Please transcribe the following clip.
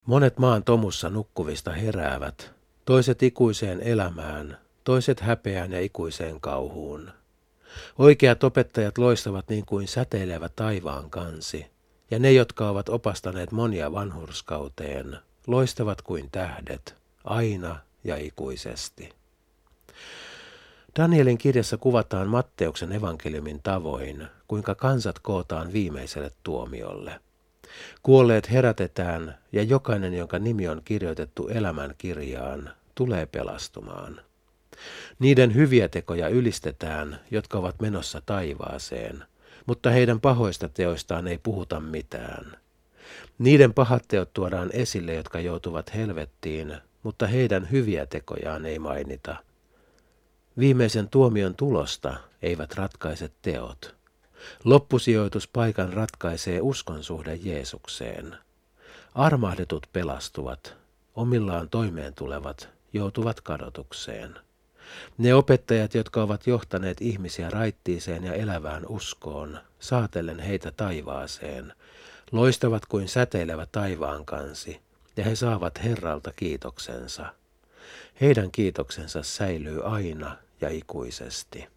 Monet maan tomussa nukkuvista heräävät, toiset ikuiseen elämään, toiset häpeään ja ikuiseen kauhuun. Oikeat opettajat loistavat niin kuin säteilevä taivaan kansi, ja ne, jotka ovat opastaneet monia vanhurskauteen, loistavat kuin tähdet, aina ja ikuisesti. Danielin kirjassa kuvataan Matteuksen evankeliumin tavoin, kuinka kansat kootaan viimeiselle tuomiolle. Kuolleet herätetään ja jokainen, jonka nimi on kirjoitettu elämän kirjaan, tulee pelastumaan. Niiden hyviä tekoja ylistetään, jotka ovat menossa taivaaseen, mutta heidän pahoista teoistaan ei puhuta mitään. Niiden pahat teot tuodaan esille, jotka joutuvat helvettiin, mutta heidän hyviä tekojaan ei mainita. Viimeisen tuomion tulosta eivät ratkaise teot. Loppusijoituspaikan ratkaisee uskonsuhde Jeesukseen. Armahdetut pelastuvat, omillaan toimeen tulevat joutuvat kadotukseen. Ne opettajat, jotka ovat johtaneet ihmisiä raittiiseen ja elävään uskoon, saatellen heitä taivaaseen, loistavat kuin säteilevä taivaan kansi, ja he saavat Herralta kiitoksensa. Heidän kiitoksensa säilyy aina ja ikuisesti.